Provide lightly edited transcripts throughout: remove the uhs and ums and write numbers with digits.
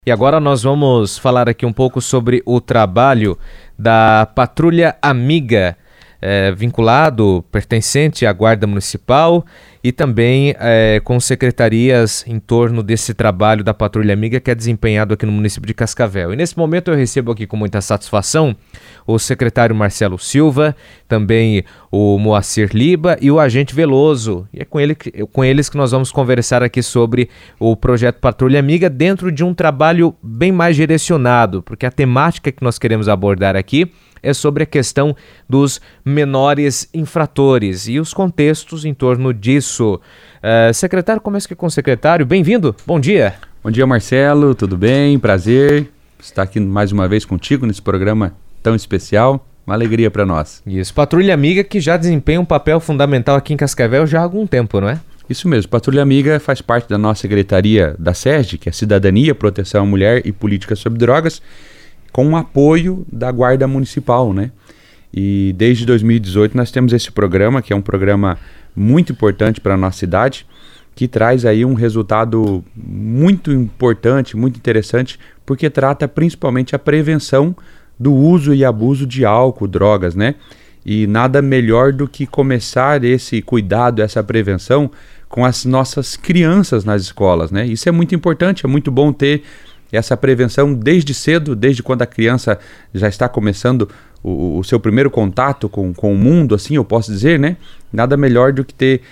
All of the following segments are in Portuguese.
E agora nós vamos falar aqui um pouco sobre o trabalho da Patrulha Amiga, vinculado, pertencente à Guarda Municipal e também com secretarias em torno desse trabalho da Patrulha Amiga que é desempenhado aqui no município de Cascavel. E nesse momento eu recebo aqui com muita satisfação o secretário Marcelo Silva, também o Moacir Liba e o agente Veloso. E é com eles que nós vamos conversar aqui sobre o projeto Patrulha Amiga dentro de um trabalho bem mais direcionado, porque a temática que nós queremos abordar aqui é sobre a questão dos menores infratores e os contextos em torno disso. Secretário, começa aqui com o secretário. Bem-vindo, bom dia. Bom dia, Marcelo, tudo bem? Prazer estar aqui mais uma vez contigo nesse programa tão especial. Uma alegria para nós. Isso, Patrulha Amiga que já desempenha um papel fundamental aqui em Cascavel já há algum tempo, não é? Isso mesmo, Patrulha Amiga faz parte da nossa secretaria da SESD, que é Cidadania, Proteção à Mulher e Política sobre Drogas, com o apoio da Guarda Municipal, né? E desde 2018 nós temos esse programa, que é um programa muito importante para a nossa cidade, que traz aí um resultado muito importante, muito interessante, porque trata principalmente a prevenção do uso e abuso de álcool, drogas, né? E nada melhor do que começar esse cuidado, essa prevenção com as nossas crianças nas escolas, né? Isso é muito importante, é muito bom ter essa prevenção desde cedo, desde quando a criança já está começando o seu primeiro contato com o mundo, assim eu posso dizer, né? Nada melhor do que ter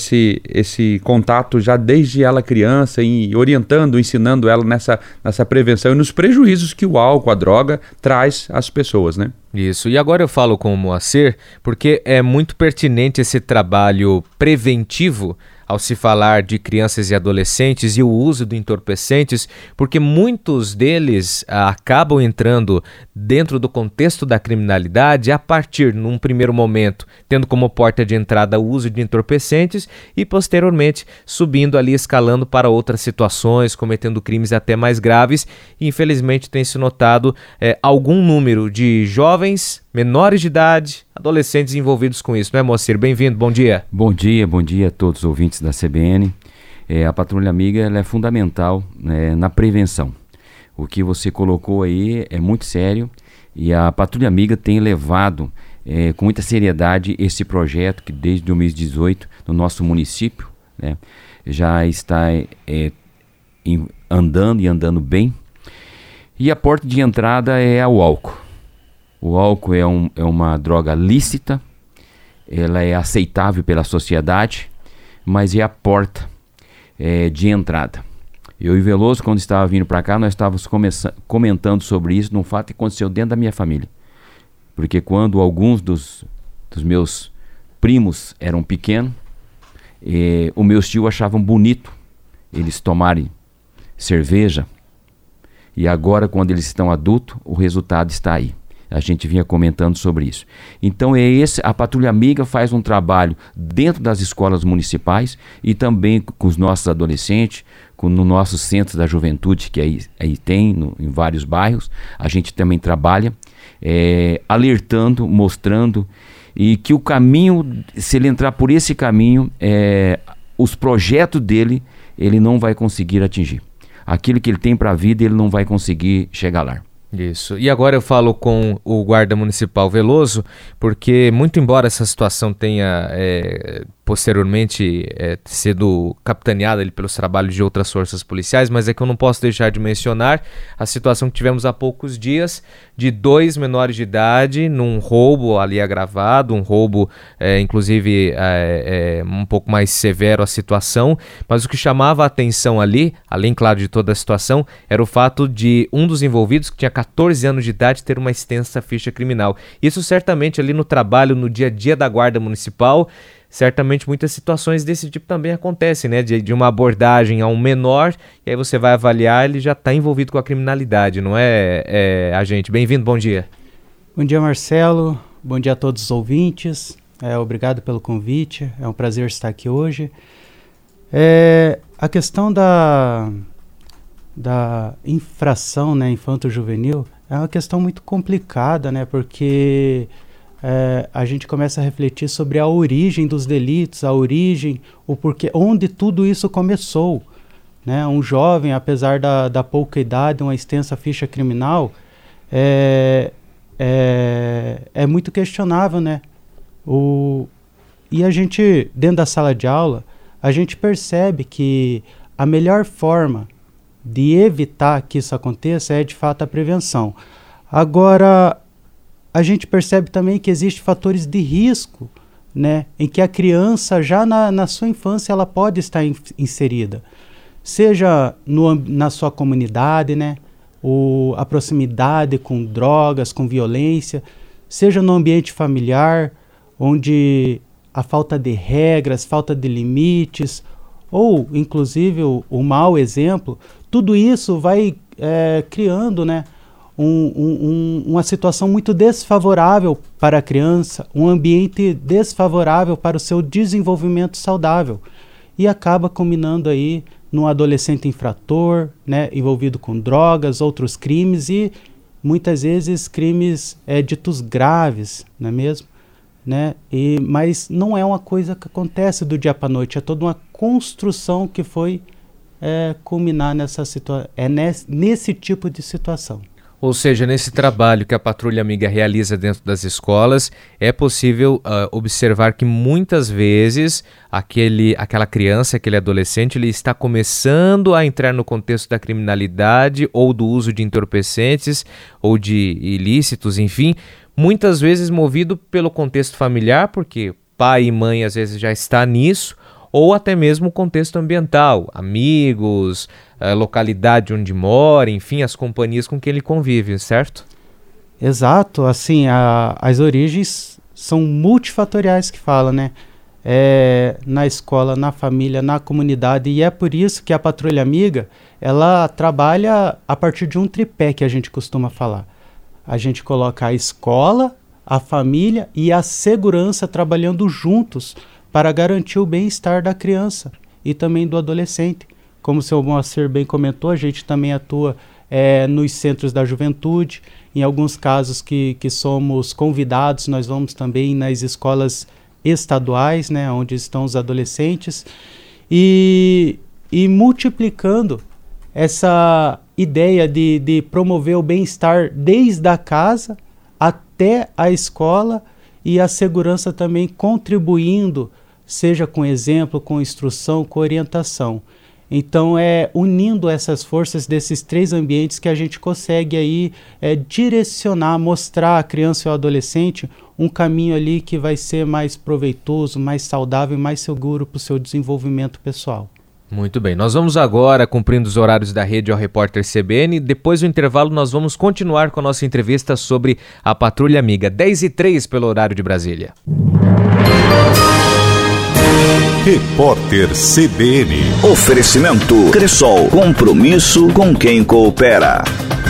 esse contato já desde ela criança, e orientando, ensinando ela nessa prevenção e nos prejuízos que o álcool, a droga, traz às pessoas, né? Isso, e agora eu falo com o Moacir, porque é muito pertinente esse trabalho preventivo ao se falar de crianças e adolescentes e o uso de entorpecentes, porque muitos deles acabam entrando dentro do contexto da criminalidade a partir, num primeiro momento, tendo como porta de entrada o uso de entorpecentes e posteriormente subindo ali, escalando para outras situações, cometendo crimes até mais graves. E infelizmente tem se notado algum número de jovens, menores de idade, adolescentes envolvidos com isso, não é, Moacir? Bem-vindo, bom dia. Bom dia a todos os ouvintes da CBN. A Patrulha Amiga ela é fundamental, né, na prevenção. O que você colocou aí é muito sério e a Patrulha Amiga tem levado com muita seriedade esse projeto que desde 2018 no nosso município, né, já está andando bem. E a porta de entrada é o álcool. O álcool é uma droga lícita, ela é aceitável pela sociedade, mas é a porta de entrada. Eu e Veloso, quando estava vindo para cá, nós estávamos comentando sobre isso, num fato que aconteceu dentro da minha família. Porque quando alguns dos meus primos eram pequenos, os meus tios achavam bonito eles tomarem cerveja, e agora, quando eles estão adultos, o resultado está aí. A gente vinha comentando sobre isso. Então a Patrulha Amiga faz um trabalho dentro das escolas municipais e também com os nossos adolescentes, no nosso centro da juventude que aí tem, em vários bairros. A gente também trabalha alertando, mostrando, e que o caminho, se ele entrar por esse caminho, os projetos dele, ele não vai conseguir atingir. Aquilo que ele tem para a vida, ele não vai conseguir chegar lá. Isso. E agora eu falo com o guarda municipal Veloso, porque muito embora essa situação tenha posteriormente sido capitaneada ali pelos trabalhos de outras forças policiais, mas é que eu não posso deixar de mencionar a situação que tivemos há poucos dias de 2 menores de idade num roubo ali agravado, um roubo inclusive um pouco mais severo a situação, mas o que chamava a atenção ali, além claro de toda a situação, era o fato de um dos envolvidos, que tinha 14 anos de idade, ter uma extensa ficha criminal. Isso certamente ali no trabalho, no dia a dia da Guarda Municipal, certamente muitas situações desse tipo também acontecem, né? De uma abordagem a um menor, e aí você vai avaliar, ele já está envolvido com a criminalidade, não é, agente? Bem-vindo, bom dia. Bom dia, Marcelo. Bom dia a todos os ouvintes. Obrigado pelo convite, é um prazer estar aqui hoje. A questão da infração, né, infanto-juvenil é uma questão muito complicada, né? Porque a gente começa a refletir sobre a origem dos delitos, a origem, o porquê, onde tudo isso começou. né? Um jovem, apesar da pouca idade, uma extensa ficha criminal, é muito questionável, né? E a gente, dentro da sala de aula, a gente percebe que a melhor forma de evitar que isso aconteça é, de fato, a prevenção. Agora, a gente percebe também que existem fatores de risco, né, em que a criança, já na sua infância, ela pode estar inserida. Seja na sua comunidade, né, a proximidade com drogas, com violência, seja no ambiente familiar, onde a falta de regras, falta de limites, ou, inclusive, o mau exemplo, tudo isso vai criando, né, uma situação muito desfavorável para a criança, um ambiente desfavorável para o seu desenvolvimento saudável, e acaba culminando aí num adolescente infrator, né, envolvido com drogas, outros crimes, e muitas vezes crimes ditos graves, não é mesmo? Né? Mas não é uma coisa que acontece do dia para a noite, é toda uma construção que foi culminar nesse tipo de situação. Ou seja, nesse trabalho que a Patrulha Amiga realiza dentro das escolas, é possível observar que muitas vezes aquela criança, aquele adolescente, ele está começando a entrar no contexto da criminalidade ou do uso de entorpecentes ou de ilícitos, enfim, muitas vezes movido pelo contexto familiar, porque pai e mãe às vezes já está nisso, ou até mesmo o contexto ambiental, amigos, a localidade onde mora, enfim, as companhias com que ele convive, certo? Exato, assim, as origens são multifatoriais que fala, né? Na escola, na família, na comunidade, e é por isso que a Patrulha Amiga, ela trabalha a partir de um tripé que a gente costuma falar. A gente coloca a escola, a família e a segurança trabalhando juntos para garantir o bem-estar da criança e também do adolescente. Como o seu Moacir bem comentou, a gente também atua nos centros da juventude. Em alguns casos que somos convidados, nós vamos também nas escolas estaduais, né, onde estão os adolescentes, e multiplicando essa ideia de promover o bem-estar desde a casa até a escola, e a segurança também contribuindo, seja com exemplo, com instrução, com orientação. Então, unindo essas forças desses três ambientes que a gente consegue aí direcionar, mostrar à criança e ao adolescente um caminho ali que vai ser mais proveitoso, mais saudável e mais seguro para o seu desenvolvimento pessoal. Muito bem, nós vamos agora, cumprindo os horários da rede, ao repórter CBN. Depois do intervalo, nós vamos continuar com a nossa entrevista sobre a Patrulha Amiga. 10h03 pelo horário de Brasília. Repórter CBN. Oferecimento Cressol. Compromisso com quem coopera.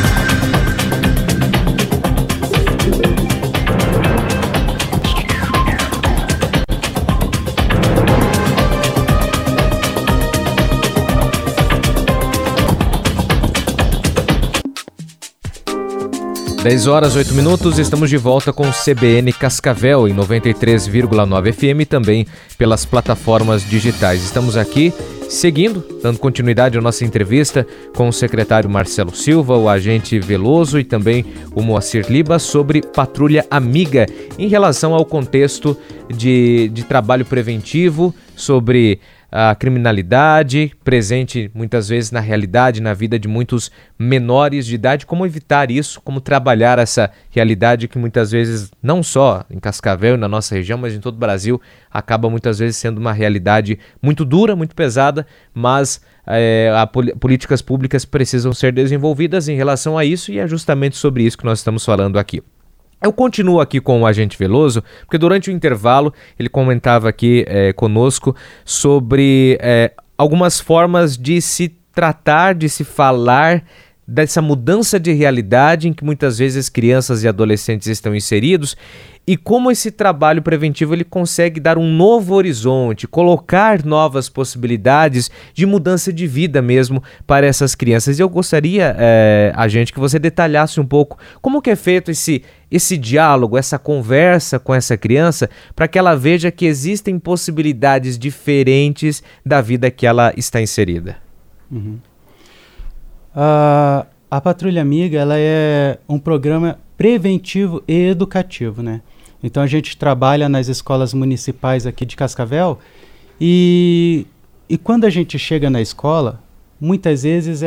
10h08, estamos de volta com o CBN Cascavel em 93,9 FM e também pelas plataformas digitais. Estamos aqui seguindo, dando continuidade à nossa entrevista com o secretário Marcelo Silva, o agente Veloso e também o Moacir Liba sobre Patrulha Amiga em relação ao contexto de trabalho preventivo sobre a criminalidade presente muitas vezes na realidade, na vida de muitos menores de idade, como evitar isso, como trabalhar essa realidade que muitas vezes, não só em Cascavel e na nossa região, mas em todo o Brasil, acaba muitas vezes sendo uma realidade muito dura, muito pesada, mas políticas públicas precisam ser desenvolvidas em relação a isso, e é justamente sobre isso que nós estamos falando aqui. Eu continuo aqui com o agente Veloso, porque durante o intervalo ele comentava aqui conosco sobre algumas formas de se tratar, de se falar dessa mudança de realidade em que muitas vezes crianças e adolescentes estão inseridos, e como esse trabalho preventivo ele consegue dar um novo horizonte, colocar novas possibilidades de mudança de vida mesmo para essas crianças. E eu gostaria, agente, que você detalhasse um pouco como que é feito esse diálogo, essa conversa com essa criança, para que ela veja que existem possibilidades diferentes da vida que ela está inserida. A Patrulha Amiga, ela é um programa preventivo e educativo, né? Então a gente trabalha nas escolas municipais aqui de Cascavel e quando a gente chega na escola, muitas vezes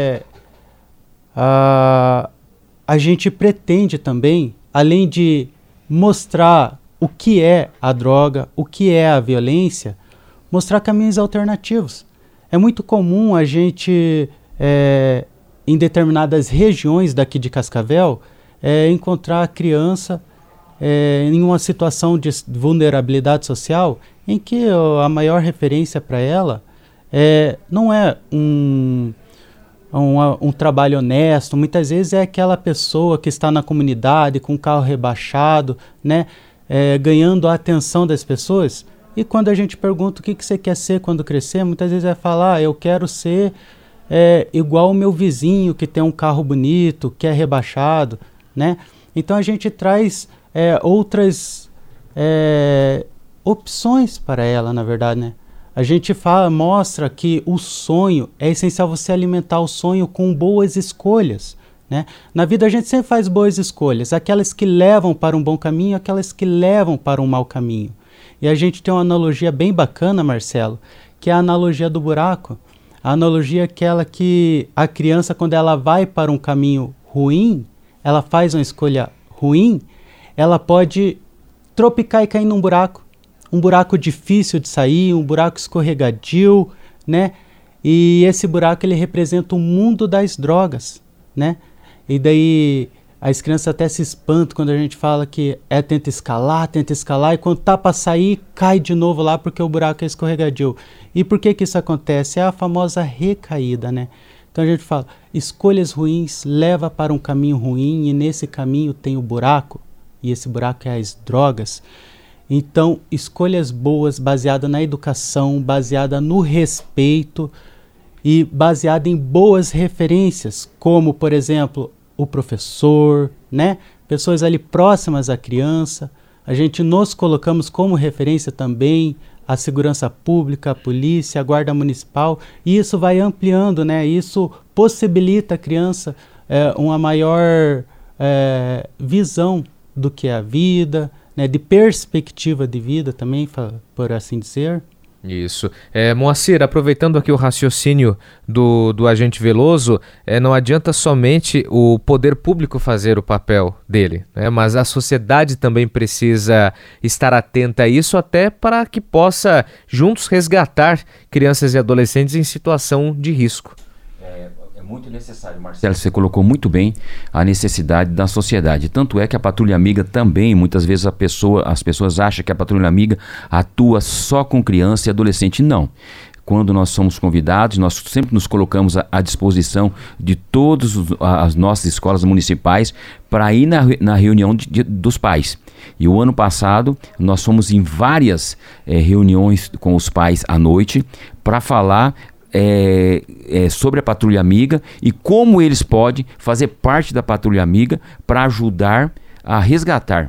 a gente pretende também, além de mostrar o que é a droga, o que é a violência, mostrar caminhos alternativos. É muito comum a gente, em determinadas regiões daqui de Cascavel, encontrar a criança em uma situação de vulnerabilidade social em que a maior referência para ela não é um trabalho honesto, muitas vezes é aquela pessoa que está na comunidade com o carro rebaixado, né, ganhando a atenção das pessoas, e quando a gente pergunta o que você quer ser quando crescer, muitas vezes é falar, eu quero ser igual o meu vizinho que tem um carro bonito, que é rebaixado, né? Então a gente traz outras opções para ela, na verdade, né? A gente mostra que o sonho, é essencial você alimentar o sonho com boas escolhas, né? Na vida a gente sempre faz boas escolhas, aquelas que levam para um bom caminho, aquelas que levam para um mau caminho. E a gente tem uma analogia bem bacana, Marcelo, que é a analogia do buraco. A analogia é aquela que a criança, quando ela vai para um caminho ruim, ela faz uma escolha ruim, ela pode tropicar e cair num buraco. Um buraco difícil de sair, um buraco escorregadio, né? E esse buraco, ele representa o mundo das drogas, né? E daí as crianças até se espantam quando a gente fala que tenta escalar, e quando tá para sair, cai de novo lá porque o buraco é escorregadio. E por que isso acontece? É a famosa recaída, né? Então a gente fala, escolhas ruins leva para um caminho ruim e nesse caminho tem o buraco, e esse buraco é as drogas. Então, escolhas boas, baseadas na educação, baseada no respeito e baseada em boas referências, como, por exemplo, o professor, né? Pessoas ali próximas à criança. A gente nos colocamos como referência também a segurança pública, a polícia, a guarda municipal, e isso vai ampliando, né? Isso possibilita a criança uma maior visão do que é a vida, né, de perspectiva de vida também, por assim dizer. Isso. Moacir, aproveitando aqui o raciocínio do agente Veloso, não adianta somente o poder público fazer o papel dele, né, mas a sociedade também precisa estar atenta a isso, até para que possa juntos resgatar crianças e adolescentes em situação de risco. Muito necessário, Marcelo, você colocou muito bem a necessidade da sociedade. Tanto é que a Patrulha Amiga também, muitas vezes as pessoas acham que a Patrulha Amiga atua só com criança e adolescente. Não. Quando nós somos convidados, nós sempre nos colocamos à disposição de todas as nossas escolas municipais para ir na reunião dos pais. E o ano passado, nós fomos em várias reuniões com os pais à noite para falar sobre a Patrulha Amiga e como eles podem fazer parte da Patrulha Amiga para ajudar a resgatar,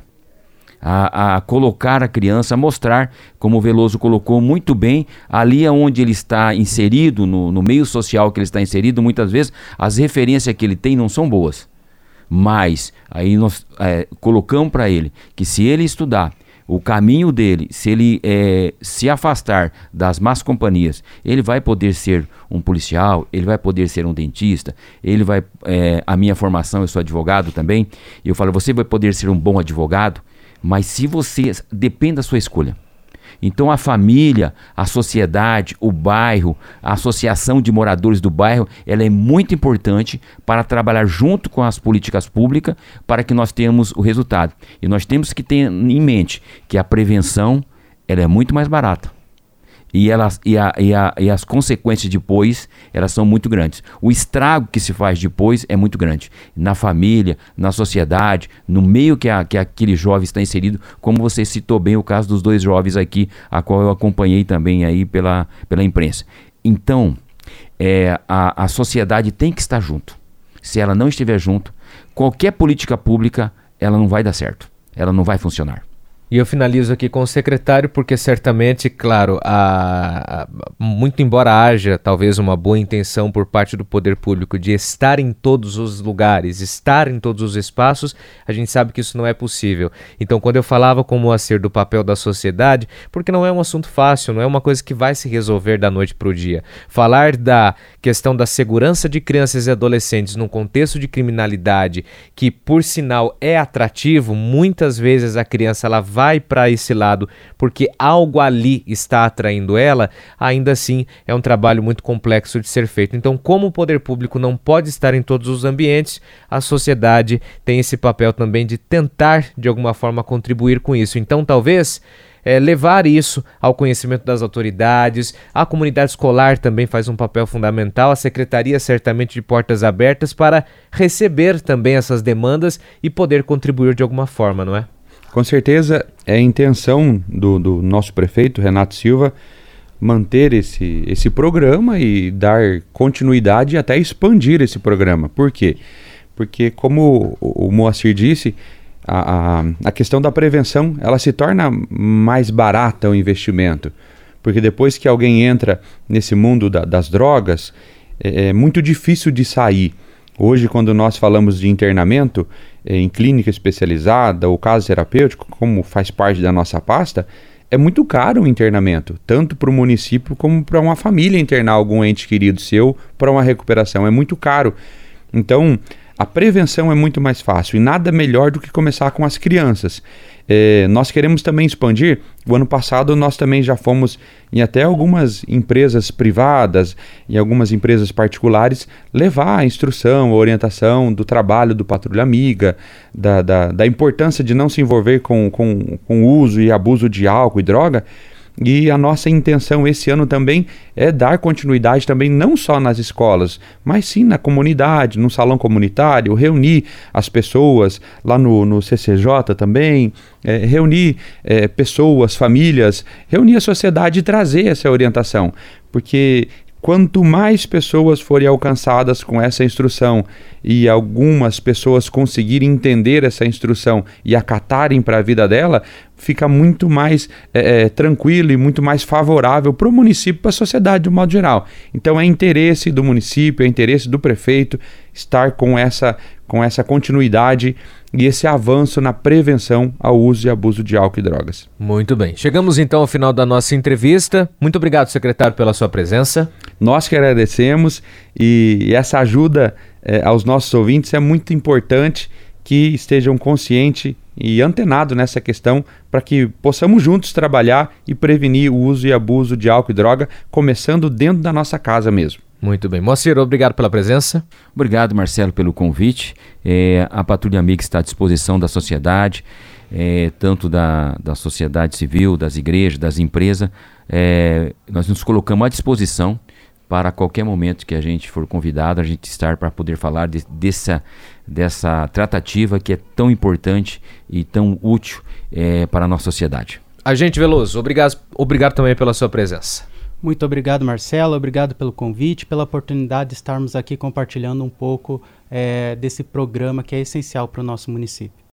a colocar a criança, a mostrar, como o Veloso colocou muito bem, ali onde ele está inserido, no meio social que ele está inserido, muitas vezes as referências que ele tem não são boas. Mas aí nós colocamos para ele que se ele estudar o caminho dele, se ele se afastar das más companhias, ele vai poder ser um policial, ele vai poder ser um dentista, ele vai, a minha formação, eu sou advogado também, e eu falo, você vai poder ser um bom advogado, mas se você, depende da sua escolha. Então a família, a sociedade, o bairro, a associação de moradores do bairro, ela é muito importante para trabalhar junto com as políticas públicas para que nós tenhamos o resultado. E nós temos que ter em mente que a prevenção ela é muito mais barata. E as consequências depois, elas são muito grandes. O estrago que se faz depois é muito grande. Na família, na sociedade, no meio que aquele jovem está inserido, como você citou bem o caso dos 2 jovens aqui, a qual eu acompanhei também aí pela imprensa. Então, a sociedade tem que estar junto. Se ela não estiver junto, qualquer política pública, ela não vai dar certo. Ela não vai funcionar. E eu finalizo aqui com o secretário, porque certamente, claro, muito embora haja talvez uma boa intenção por parte do poder público de estar em todos os lugares, estar em todos os espaços, a gente sabe que isso não é possível. Então, quando eu falava com o Moacir do papel da sociedade, porque não é um assunto fácil, não é uma coisa que vai se resolver da noite para o dia. Falar da questão da segurança de crianças e adolescentes num contexto de criminalidade que, por sinal, é atrativo, muitas vezes a criança ela vai para esse lado porque algo ali está atraindo ela, ainda assim é um trabalho muito complexo de ser feito. Então, como o poder público não pode estar em todos os ambientes, a sociedade tem esse papel também de tentar, de alguma forma, contribuir com isso. Então, talvez levar isso ao conhecimento das autoridades, a comunidade escolar também faz um papel fundamental, a secretaria certamente de portas abertas para receber também essas demandas e poder contribuir de alguma forma, não é? Com certeza é a intenção do nosso prefeito, Renato Silva, manter esse programa e dar continuidade e até expandir esse programa. Por quê? Porque, como o Moacir disse, a questão da prevenção ela se torna mais barata o investimento. Porque depois que alguém entra nesse mundo das drogas, é muito difícil de sair. Hoje, quando nós falamos de internamento em clínica especializada ou caso terapêutico, como faz parte da nossa pasta, é muito caro o internamento, tanto para o município como para uma família internar algum ente querido seu para uma recuperação. É muito caro. Então, a prevenção é muito mais fácil e nada melhor do que começar com as crianças. Nós queremos também expandir. O ano passado nós também já fomos em até algumas empresas privadas, em algumas empresas particulares, levar a instrução, a orientação do trabalho do Patrulha Amiga, da importância de não se envolver com o uso e abuso de álcool e droga. E a nossa intenção esse ano também é dar continuidade também não só nas escolas, mas sim na comunidade, no salão comunitário, reunir as pessoas lá no CCJ também, reunir pessoas, famílias, reunir a sociedade e trazer essa orientação, porque quanto mais pessoas forem alcançadas com essa instrução e algumas pessoas conseguirem entender essa instrução e acatarem para a vida dela, fica muito mais tranquilo e muito mais favorável para o município, para a sociedade de um modo geral. Então é interesse do município, é interesse do prefeito estar com essa continuidade e esse avanço na prevenção ao uso e abuso de álcool e drogas. Muito bem. Chegamos então ao final da nossa entrevista. Muito obrigado, secretário, pela sua presença. Nós que agradecemos e essa ajuda aos nossos ouvintes é muito importante que estejam conscientes e antenados nessa questão para que possamos juntos trabalhar e prevenir o uso e abuso de álcool e droga, começando dentro da nossa casa mesmo. Muito bem. Moacir, obrigado pela presença. Obrigado, Marcelo, pelo convite. A Patrulha Amiga está à disposição da sociedade, tanto da sociedade civil, das igrejas, das empresas. Nós nos colocamos à disposição para qualquer momento que a gente for convidado, a gente estar para poder falar dessa tratativa que é tão importante e tão útil para a nossa sociedade. Agente Veloso, obrigado também pela sua presença. Muito obrigado, Marcelo. Obrigado pelo convite, pela oportunidade de estarmos aqui compartilhando um pouco desse programa que é essencial para o nosso município.